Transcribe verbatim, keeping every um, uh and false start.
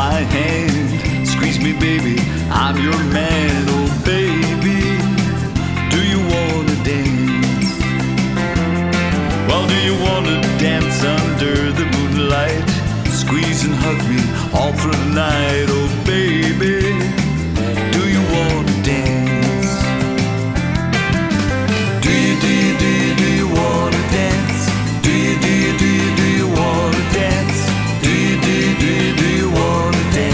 my hand. Squeeze me, baby, I'm your man. Oh, baby, do you wanna dance? Well, do you wanna dance under the moonlight? Squeeze and hug me all through the